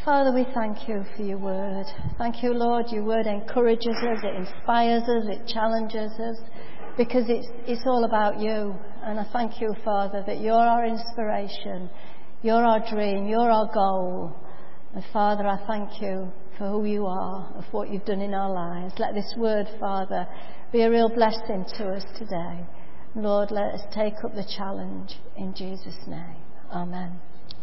Father, we thank you for your word. Thank you, Lord. Your word encourages us, it inspires us, it challenges us, because it's all about you. And I thank you, Father, that you're our inspiration, you're our dream, you're our goal. And Father, I thank you for who you are, of what you've done in our lives. Let this word, Father, be a real blessing to us today. Lord, let us take up the challenge in Jesus' name. Amen.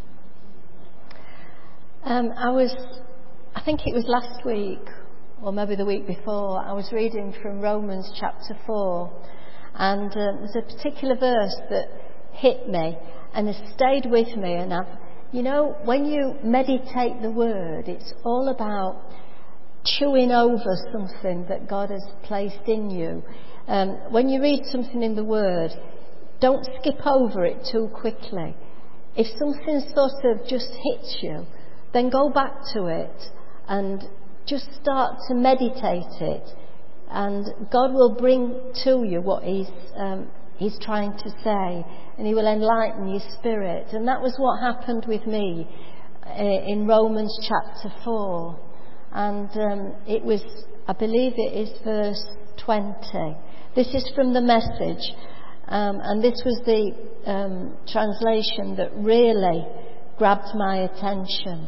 I think it was last week, or maybe the week before, I was reading from Romans chapter 4, and there's a particular verse that hit me and has stayed with me. And when you meditate the word, it's all about chewing over something that God has placed in you. When you read something in the word, don't skip over it too quickly. If something sort of just hits you, then go back to it and just start to meditate it, and God will bring to you what He's trying to say, and He will enlighten your spirit. And that was what happened with me in Romans chapter 4, and it was, I believe it is verse 20. This is from the Message, and this was the translation that really grabbed my attention.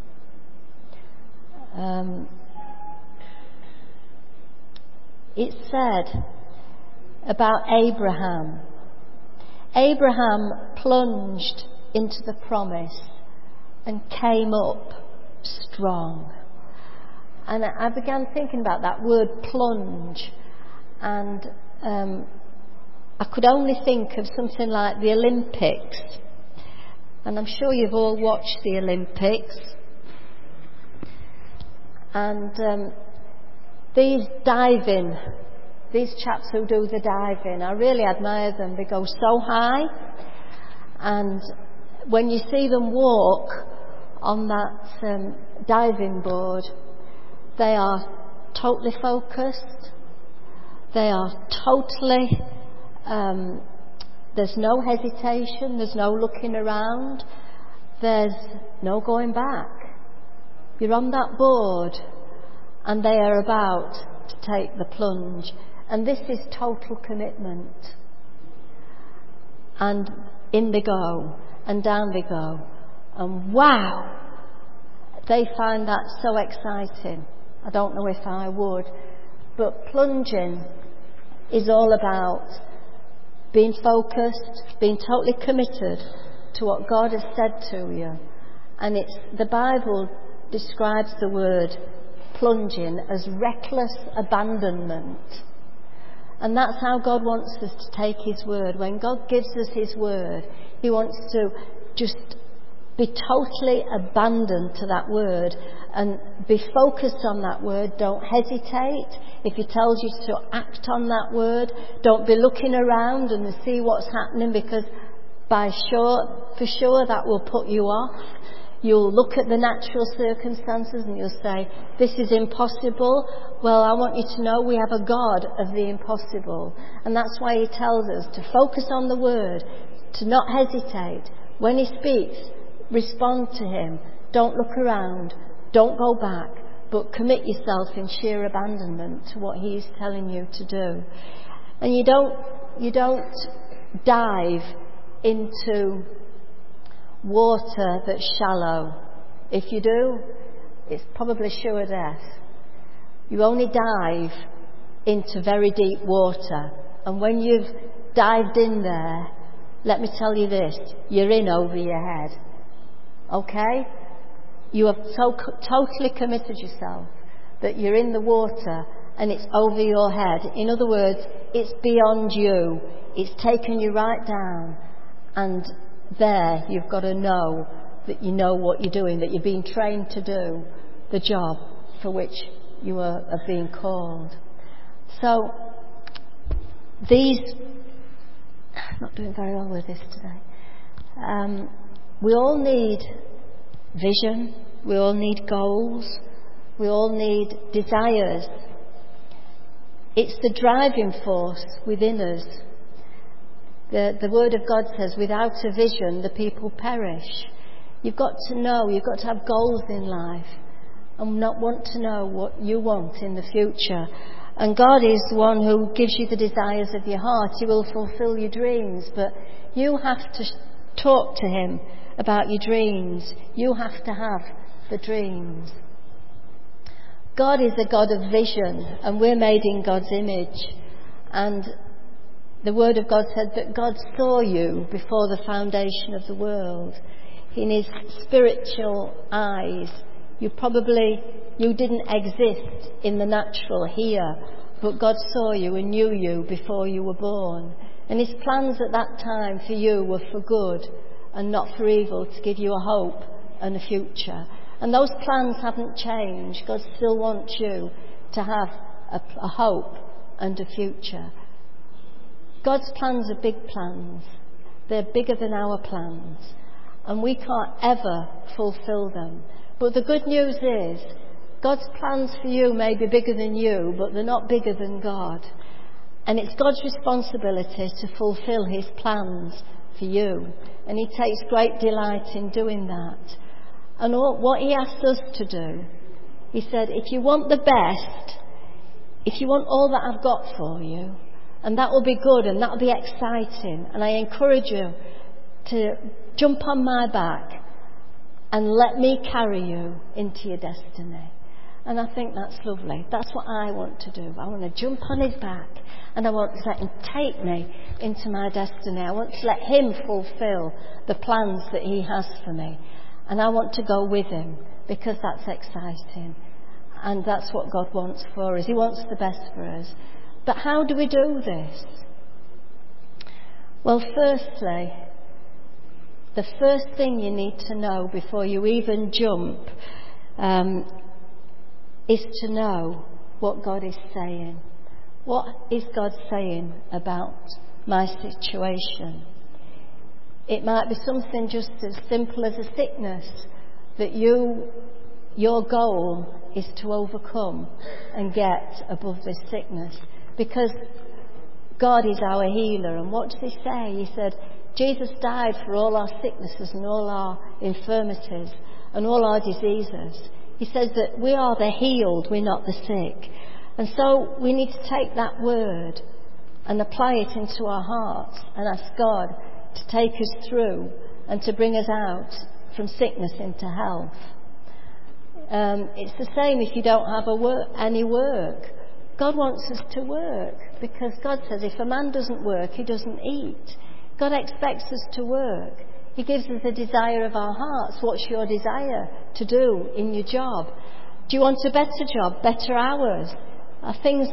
It said about Abraham. Abraham plunged into the promise and came up strong. And I began thinking about that word plunge, and I could only think of something like the Olympics. And I'm sure you've all watched the Olympics. And these chaps who do the diving, I really admire them. They go so high, and when you see them walk on that diving board, they are totally focused. They are totally, there's no hesitation, there's no looking around, there's no going back. You're on that board and they are about to take the plunge. And this is total commitment. And in they go, and down they go. And wow! They find that so exciting. I don't know if I would. But plunging is all about being focused, being totally committed to what God has said to you. And the Bible describes the word plunging as reckless abandonment. And that's how God wants us to take His word. When God gives us His word, He wants to just be totally abandoned to that word and be focused on that word. Don't hesitate. If He tells you to act on that word, don't be looking around and see what's happening, because for sure that will put you off. You'll look at the natural circumstances and you'll say, this is impossible. Well, I want you to know we have a God of the impossible. And that's why He tells us to focus on the word, to not hesitate. When He speaks, respond to Him. Don't look around. Don't go back. But commit yourself in sheer abandonment to what He is telling you to do. And you don't dive into water that's shallow. If you do, it's probably sure death. You only dive into very deep water, and when you've dived in there, let me tell you this, you're in over your head. Okay? You have totally committed yourself that you're in the water and it's over your head. In other words, it's beyond you. It's taken you right down, and there you've got to know that you know what you're doing, that you're being trained to do the job for which you are being called. So I'm not doing very well with this today. We all need vision, we all need goals, we all need desires. It's the driving force within us. The Word of God says, without a vision, the people perish. You've got to know, you've got to have goals in life and not want to know what you want in the future. And God is the one who gives you the desires of your heart. He will fulfill your dreams, but you have to talk to Him about your dreams. You have to have the dreams. God is a God of vision, and we're made in God's image. And the Word of God said that God saw you before the foundation of the world. In His spiritual eyes, you didn't exist in the natural here, but God saw you and knew you before you were born. And His plans at that time for you were for good and not for evil, to give you a hope and a future. And those plans haven't changed. God still wants you to have a hope and a future. God's plans are big plans. They're bigger than our plans. And we can't ever fulfill them. But the good news is, God's plans for you may be bigger than you, but they're not bigger than God. And it's God's responsibility to fulfill His plans for you. And He takes great delight in doing that. And what He asked us to do, He said, if you want the best, if you want all that I've got for you, and that will be good and that will be exciting, and I encourage you to jump on my back and let me carry you into your destiny. And I think that's lovely. That's what I want to do. I want to jump on His back, and I want to let Him take me into my destiny. I want to let Him fulfill the plans that He has for me. And I want to go with Him, because that's exciting. And that's what God wants for us. He wants the best for us. But how do we do this? Well, firstly, the first thing you need to know before you even jump is to know what God is saying. What is God saying about my situation? It might be something just as simple as a sickness that your goal is to overcome and get above this sickness. Because God is our healer. And what does He say? He said, Jesus died for all our sicknesses and all our infirmities and all our diseases. He says that we are the healed, we're not the sick. And so we need to take that word and apply it into our hearts and ask God to take us through and to bring us out from sickness into health. It's the same if you don't have any work. God wants us to work, because God says if a man doesn't work, he doesn't eat. God expects us to work. He gives us the desire of our hearts. What's your desire to do in your job? Do you want a better job, better hours? Are things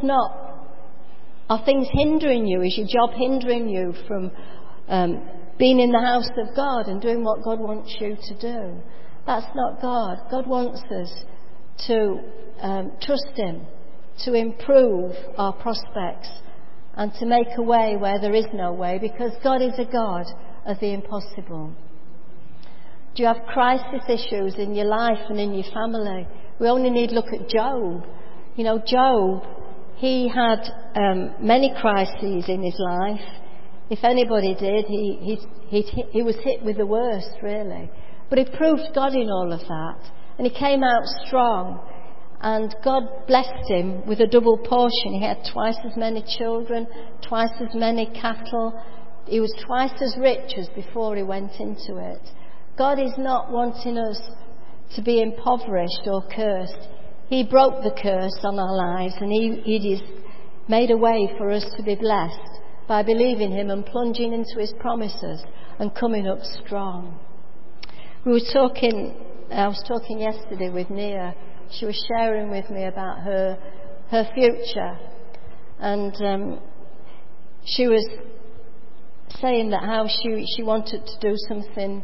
hindering you? Is your job hindering you from being in the house of God and doing what God wants you to do? That's not God. God wants us to trust Him, to improve our prospects and to make a way where there is no way, because God is a God of the impossible. Do you have crisis issues in your life and in your family? We only need look at Job. You know, Job, he had many crises in his life. If anybody did, he was hit with the worst, really. But he proved God in all of that, and he came out strong. And God blessed him with a double portion. He had twice as many children, twice as many cattle. He was twice as rich as before he went into it. God is not wanting us to be impoverished or cursed. He broke the curse on our lives, and He made a way for us to be blessed by believing Him and plunging into His promises and coming up strong. I was talking yesterday with Nia. She was sharing with me about her future, and she was saying that how she wanted to do something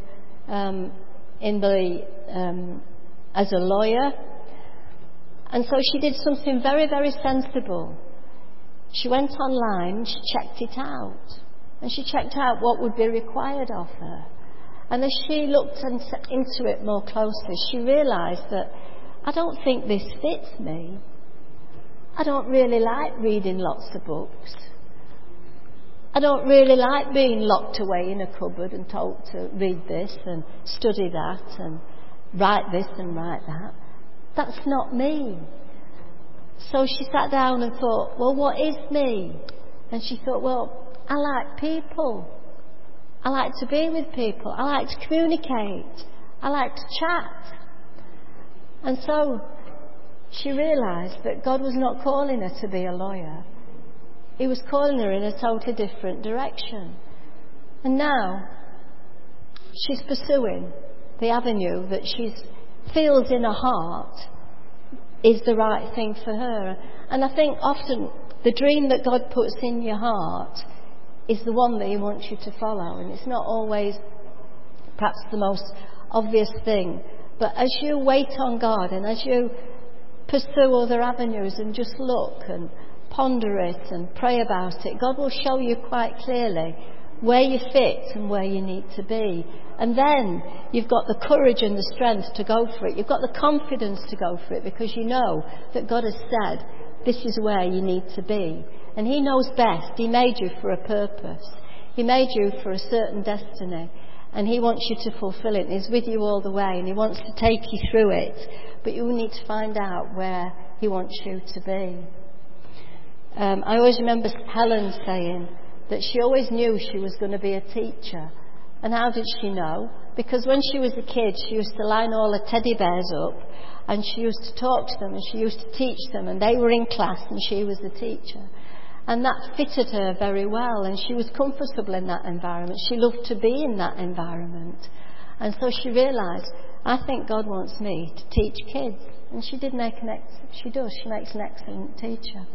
as a lawyer, and so she did something very, very sensible. She went online, she checked it out, and she checked out what would be required of her. And as she looked into it more closely, she realised that I don't think this fits me. I don't really like reading lots of books. I don't really like being locked away in a cupboard and told to read this and study that and write this and write that. That's not me. So she sat down and thought, well, what is me? And she thought, well, I like people. I like to be with people. I like to communicate. I like to chat. And so she realised that God was not calling her to be a lawyer. He was calling her in a totally different direction. And now she's pursuing the avenue that she feels in her heart is the right thing for her. And I think often the dream that God puts in your heart is the one that He wants you to follow. And it's not always perhaps the most obvious thing. But as you wait on God and as you pursue other avenues and just look and ponder it and pray about it, God will show you quite clearly where you fit and where you need to be. And then you've got the courage and the strength to go for it. You've got the confidence to go for it because you know that God has said this is where you need to be. And He knows best. He made you for a purpose. He made you for a certain destiny. And He wants you to fulfill it. And He's with you all the way. And He wants to take you through it. But you need to find out where He wants you to be. I always remember Helen saying that she always knew she was going to be a teacher. And how did she know? Because when she was a kid, she used to line all the teddy bears up and she used to talk to them and she used to teach them, and they were in class and she was the teacher. And that fitted her very well, and she was comfortable in that environment. She loved to be in that environment. And so she realised, I think God wants me to teach kids. And she did make she makes an excellent teacher.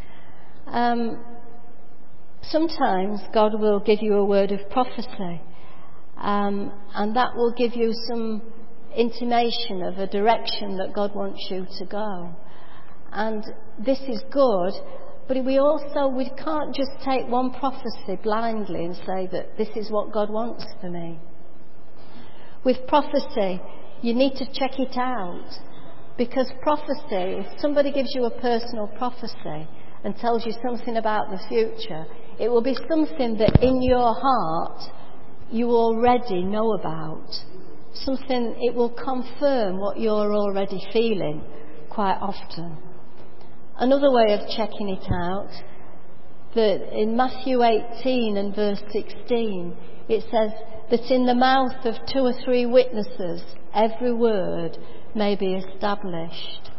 Sometimes God will give you a word of prophecy, and that will give you some intimation of a direction that God wants you to go. And this is good, but we can't just take one prophecy blindly and say that this is what God wants for me. With prophecy, you need to check it out, because prophecy, if somebody gives you a personal prophecy and tells you something about the future, it will be something that in your heart you already know about. Something, it will confirm what you're already feeling quite often. Another way of checking it out, that in Matthew 18 and verse 16, it says that in the mouth of 2 or 3 witnesses every word may be established.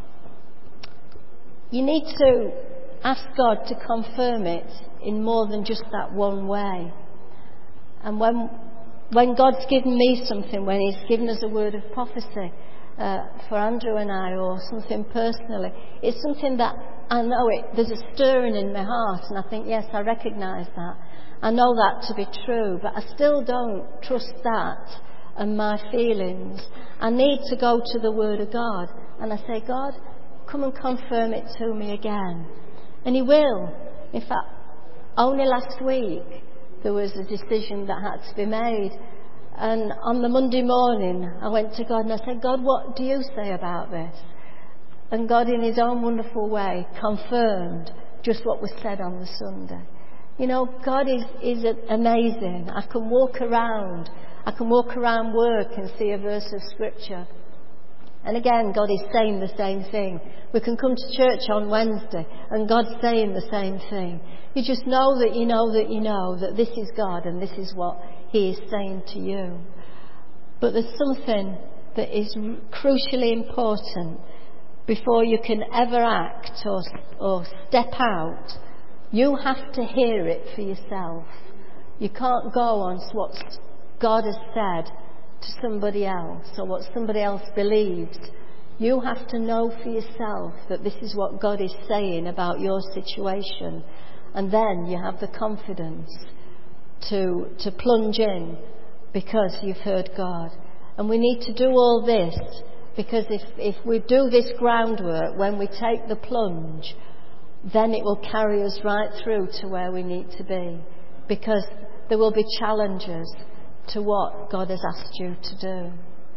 You need to ask God to confirm it in more than just that one way. And when God's given me something, when He's given us a word of prophecy for Andrew and I, or something personally, it's something that I know there's a stirring in my heart, and I think, yes, I recognise that. I know that to be true, but I still don't trust that and my feelings. I need to go to the Word of God, and I say, God, come and confirm it to me again. And He will. In fact, only last week there was a decision that had to be made. And on the Monday morning, I went to God and I said, God, what do you say about this? And God, in His own wonderful way, confirmed just what was said on the Sunday. You know, God is amazing. I can walk around work and see a verse of Scripture. And again, God is saying the same thing. We can come to church on Wednesday and God's saying the same thing. You just know that you know that you know that this is God and this is what He is saying to you. But there's something that is crucially important before you can ever act or step out. You have to hear it for yourself. You can't go on what God has said to somebody else or what somebody else believes. You have to know for yourself that this is what God is saying about your situation, and then you have the confidence to plunge in because you've heard God. And we need to do all this because if we do this groundwork, when we take the plunge, then it will carry us right through to where we need to be, because there will be challenges to what God has asked you to do.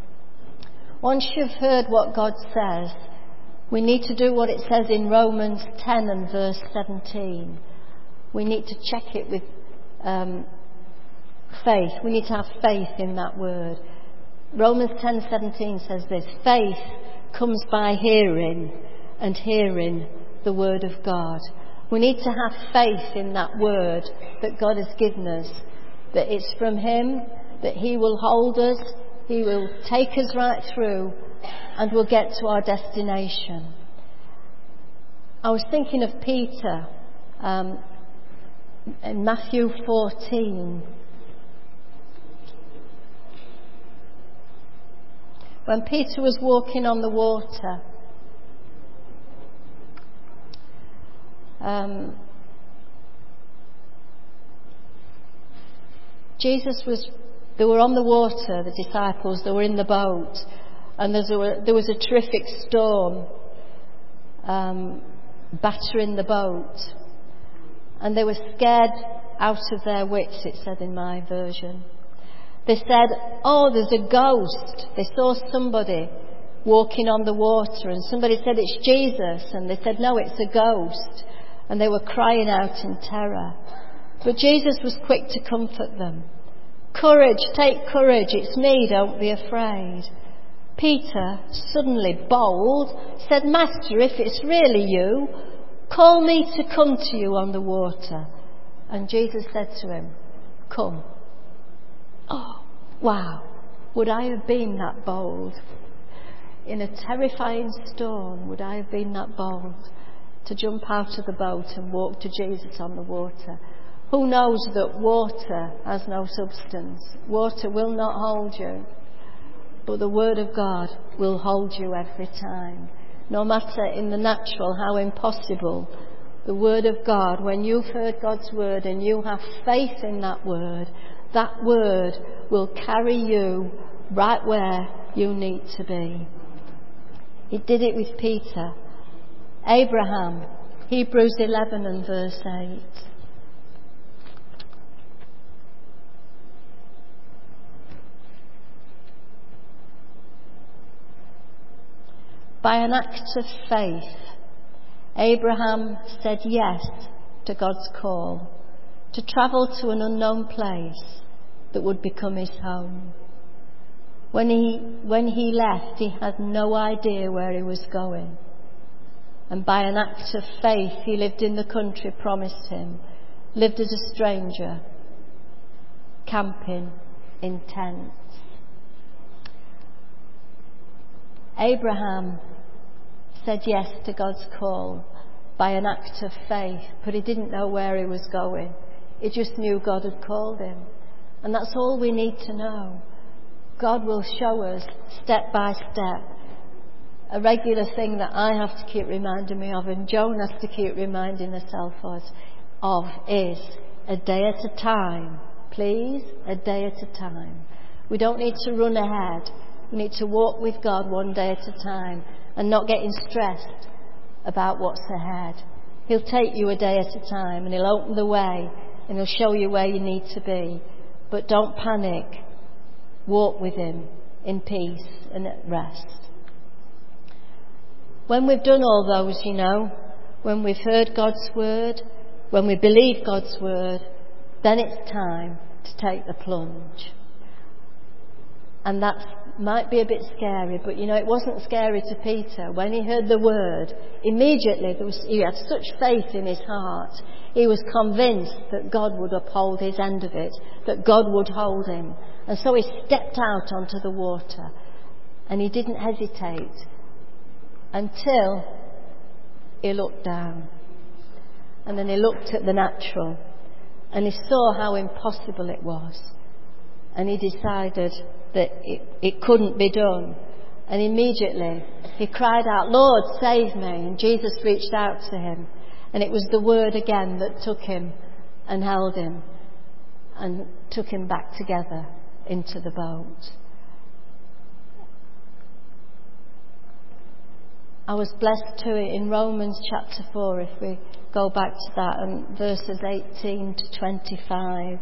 Once you've heard what God says, we need to do what it says in Romans 10 and verse 17. We need to check it with faith. We need to have faith in that word. Romans 10:17 says this: faith comes by hearing, and hearing the word of God. We need to have faith in that word that God has given us, that it's from Him, that He will hold us, He will take us right through, and we'll get to our destination. I was thinking of Peter in Matthew 14. When Peter was walking on the water, they were on the water, the disciples, they were in the boat, and there was a terrific storm battering the boat, and they were scared out of their wits, it said in my version. They said, "Oh, there's a ghost." They saw somebody walking on the water, and somebody said, "It's Jesus," and they said, "No, it's a ghost," and they were crying out in terror. But Jesus was quick to comfort them. "Courage, take courage, it's me, don't be afraid." Peter, suddenly bold, said, "Master, if it's really you, call me to come to you on the water." And Jesus said to him, "Come." Oh, wow. Would I have been that bold? In a terrifying storm, would I have been that bold to jump out of the boat and walk to Jesus on the water? Who knows that water has no substance? Water will not hold you. But the Word of God will hold you every time. No matter in the natural how impossible, the Word of God, when you've heard God's Word and you have faith in that Word will carry you right where you need to be. He did it with Peter. Abraham, Hebrews 11 and verse 8. By an act of faith, Abraham said yes to God's call to travel to an unknown place that would become his home. When he left, he had no idea where he was going. And by an act of faith, he lived in the country promised him, lived as a stranger, camping in tents. Abraham said yes to God's call by an act of faith, but he didn't know where he was going. He just knew God had called him. And that's all we need to know. God will show us step by step. A regular thing that I have to keep reminding me of, and Joan has to keep reminding herself of, is a day at a time. Please, a day at a time. We don't need to run ahead. We need to walk with God one day at a time and not getting stressed about what's ahead. He'll take you a day at a time and he'll open the way and he'll show you where you need to be. But don't panic. Walk with him in peace and at rest. When we've done all those, when we've heard God's word, when we believe God's word, then it's time to take the plunge. And that might be a bit scary, but it wasn't scary to Peter. When he heard the word, immediately he had such faith in his heart. He was convinced that God would uphold his end of it, that God would hold him. And so he stepped out onto the water and he didn't hesitate until he looked down. And then he looked at the natural and he saw how impossible it was. And he decided that it couldn't be done. And immediately he cried out, "Lord, save me." And Jesus reached out to him. And it was the word again that took him and held him and took him back together into the boat. I was blessed to it in Romans chapter 4, if we go back to that, and verses 18 to 25.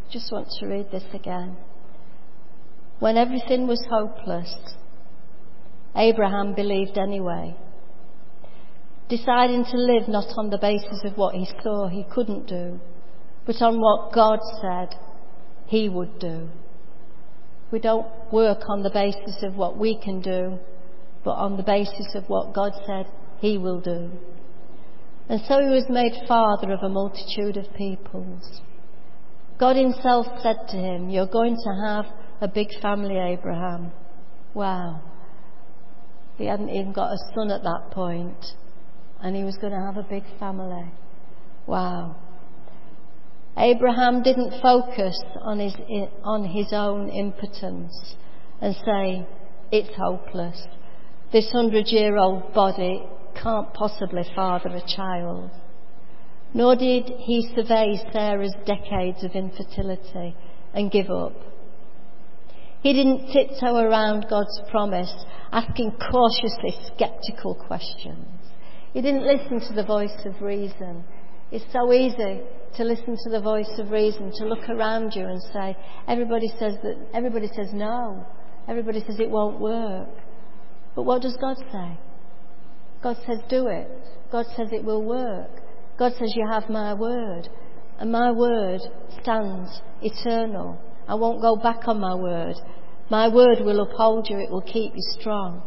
Just want to read this again. When everything was hopeless, Abraham believed anyway, deciding to live not on the basis of what he saw he couldn't do, but on what God said he would do. We don't work on the basis of what we can do, but on the basis of what God said he will do. And so he was made father of a multitude of peoples. God himself said to him, "You're going to have a big family, Abraham." Wow. He hadn't even got a son at that point, and he was going to have a big family. Wow. Abraham didn't focus on his own impotence and say, "It's hopeless. This 100-year-old body can't possibly father a child." Nor did he survey Sarah's decades of infertility and give up. He didn't tiptoe around God's promise, asking cautiously sceptical questions. He didn't listen to the voice of reason. It's so easy to listen to the voice of reason, to look around you and say, everybody says no. Everybody says it won't work. But what does God say? God says do it. God says it will work. God says you have my word. And my word stands eternal. I won't go back on my word. My word will uphold you. It will keep you strong.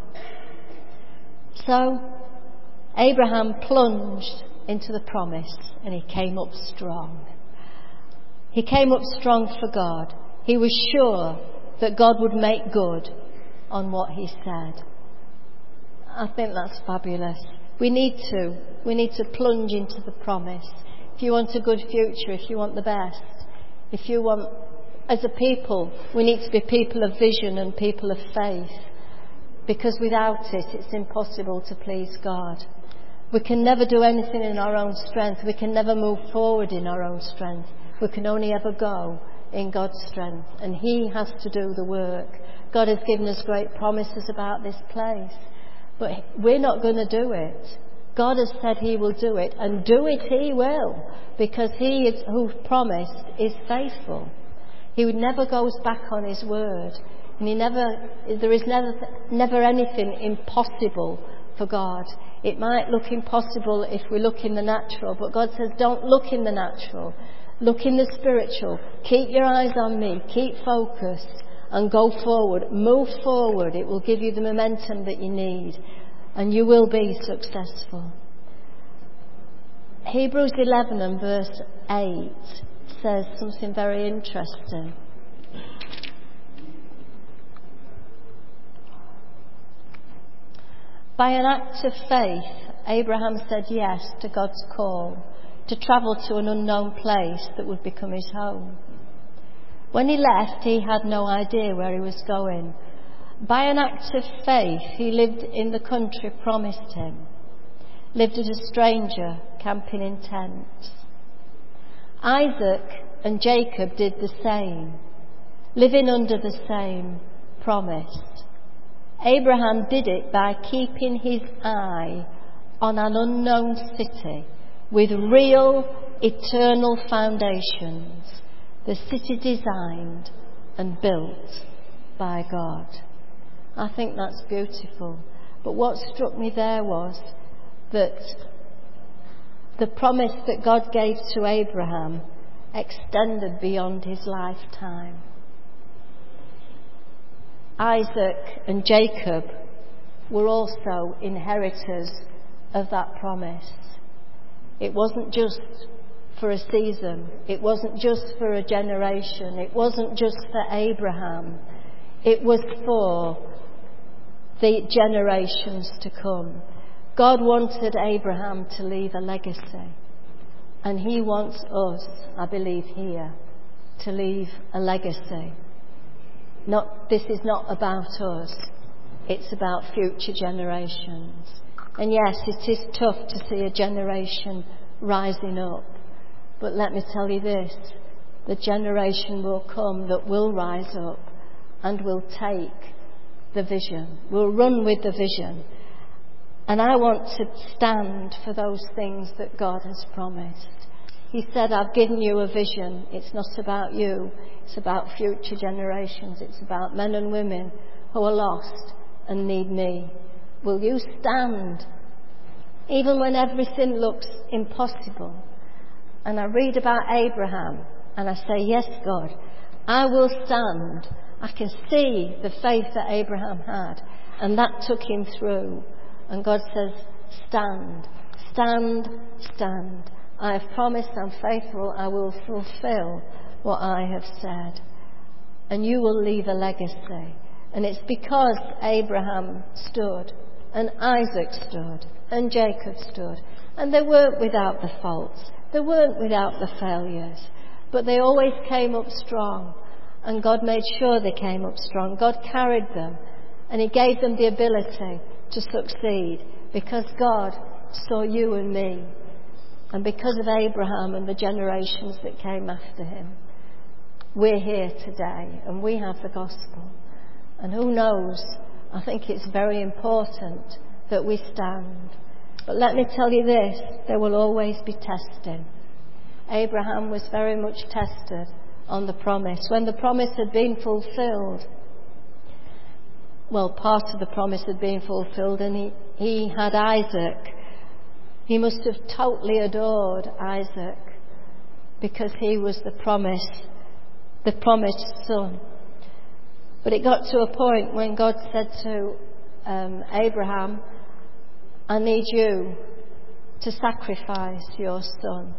So Abraham plunged into the promise and he came up strong. He came up strong for God. He was sure that God would make good on what he said. I think that's fabulous. We need to plunge into the promise. If you want a good future, if you want the best, if you want, as a people, we need to be people of vision and people of faith. Because without it, it's impossible to please God. We can never do anything in our own strength. We can never move forward in our own strength. We can only ever go in God's strength. And he has to do the work. God has given us great promises about this place. But we're not going to do it. God has said he will do it, and do it he will, because he is, who promised is faithful. He never goes back on his word, and there is never anything impossible for God. It might look impossible if we look in the natural, but God says don't look in the natural, look in the spiritual. Keep your eyes on me, keep focused, and go forward. Move forward. It will give you the momentum that you need, and you will be successful. Hebrews 11 and verse 8 says something very interesting. By an act of faith, Abraham said yes to God's call to travel to an unknown place that would become his home. When he left, he had no idea where he was going. By an act of faith, he lived in the country promised him, lived as a stranger, camping in tents. Isaac and Jacob did the same, living under the same promise. Abraham did it by keeping his eye on an unknown city with real, eternal foundations, the city designed and built by God. I think that's beautiful. But what struck me there was that the promise that God gave to Abraham extended beyond his lifetime. Isaac and Jacob were also inheritors of that promise. It wasn't just for a season. It wasn't just for a generation. It wasn't just for Abraham. It was for the generations to come. God wanted Abraham to leave a legacy. And he wants us, I believe here, to leave a legacy. This is not about us. It's about future generations. And yes, it is tough to see a generation rising up. But let me tell you this, the generation will come that will rise up and will take the vision, will run with the vision. And I want to stand for those things that God has promised. He said, I've given you a vision. It's not about you. It's about future generations. It's about men and women who are lost and need me. Will you stand even when everything looks impossible? And I read about Abraham and I say, yes, God, I will stand. I can see the faith that Abraham had, and that took him through. And God says, stand, stand, stand. I have promised, I'm faithful, I will fulfill what I have said. And you will leave a legacy. And it's because Abraham stood, and Isaac stood, and Jacob stood. And they weren't without the faults. They weren't without the failures. But they always came up strong. And God made sure they came up strong. God carried them. And He gave them the ability to succeed. Because God saw you and me. And because of Abraham and the generations that came after him, we're here today and we have the gospel. And who knows, I think it's very important that we stand. But let me tell you this, there will always be testing. Abraham was very much tested on the promise. When the promise had been fulfilled, well, part of the promise had been fulfilled, and he had Isaac. He must have totally adored Isaac because he was the promised son. But it got to a point when God said to Abraham, I need you to sacrifice your son.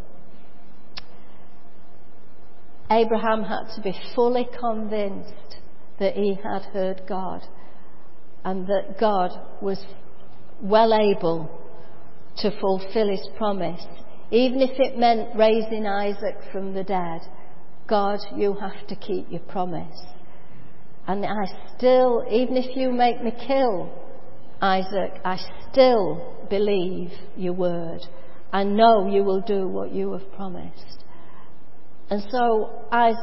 Abraham had to be fully convinced that he had heard God and that God was well able to fulfill His promise. Even if it meant raising Isaac from the dead, God, you have to keep your promise. And I still, even if you make me kill Isaac, I still believe your word. I know you will do what you have promised. And so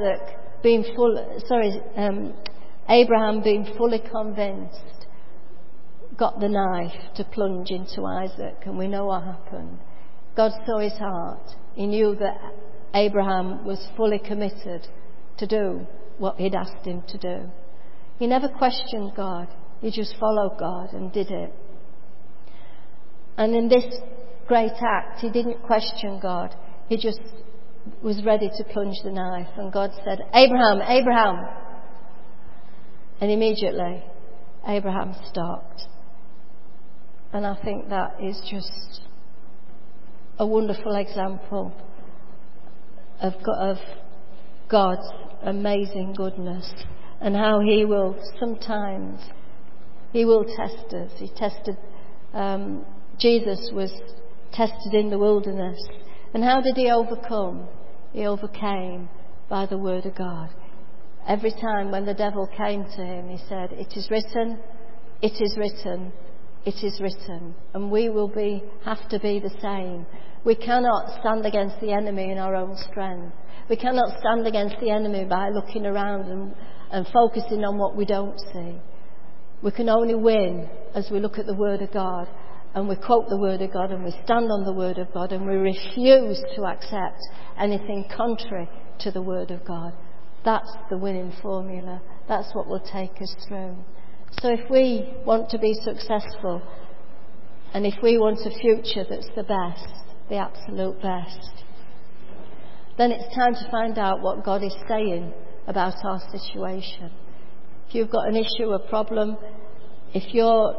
Abraham being fully convinced, got the knife to plunge into Isaac, and we know what happened. God saw his heart. He knew that Abraham was fully committed to do what He'd asked him to do. He never questioned God. He just followed God and did it. And in this great act, he didn't question God. He just was ready to plunge the knife. And God said, Abraham, Abraham. And immediately, Abraham stopped. And I think that is just a wonderful example of God's amazing goodness and how He will sometimes, He will test us. He tested, Jesus was tested in the wilderness. And how did He overcome? He overcame by the word of God. Every time when the devil came to Him, He said, it is written, it is written, it is written. And we will have to be the same. We cannot stand against the enemy in our own strength. We cannot stand against the enemy by looking around and focusing on what we don't see. We can only win as we look at the Word of God and we quote the Word of God and we stand on the Word of God and we refuse to accept anything contrary to the Word of God. That's the winning formula. That's what will take us through. So if we want to be successful and if we want a future that's the best, the absolute best, then it's time to find out what God is saying about our situation. If you've got an issue, a problem, if you're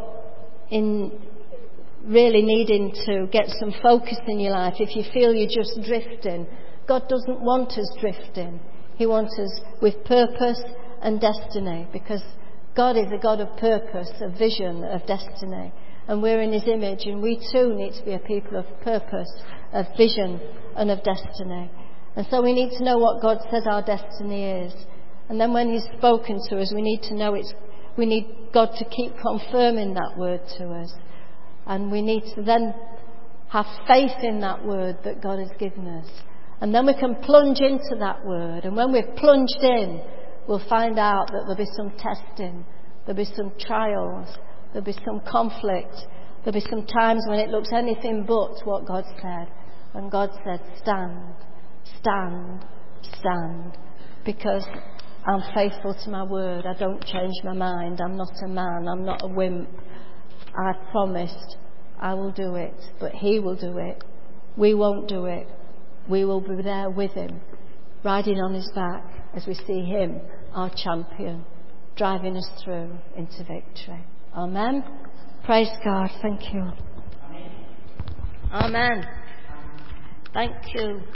really needing to get some focus in your life, if you feel you're just drifting, God doesn't want us drifting. He wants us with purpose and destiny, because God is a God of purpose, of vision, of destiny. And we're in His image, and we too need to be a people of purpose, of vision, and of destiny. And so we need to know what God says our destiny is. And then when He's spoken to us, we need to know we need God to keep confirming that word to us. And we need to then have faith in that word that God has given us. And then we can plunge into that word. And when we've plunged in, we'll find out that there'll be some testing, there'll be some trials, there'll be some conflict, there'll be some times when it looks anything but what God said. And God said, stand, stand, stand, because I'm faithful to my word. I don't change my mind. I'm not a man. I'm not a wimp. I've promised I will do it, but he will do it. We won't do it. We will be there with him, riding on his back as we see him, our champion, driving us through into victory. Amen. Praise God. Thank you. Amen. Thank you.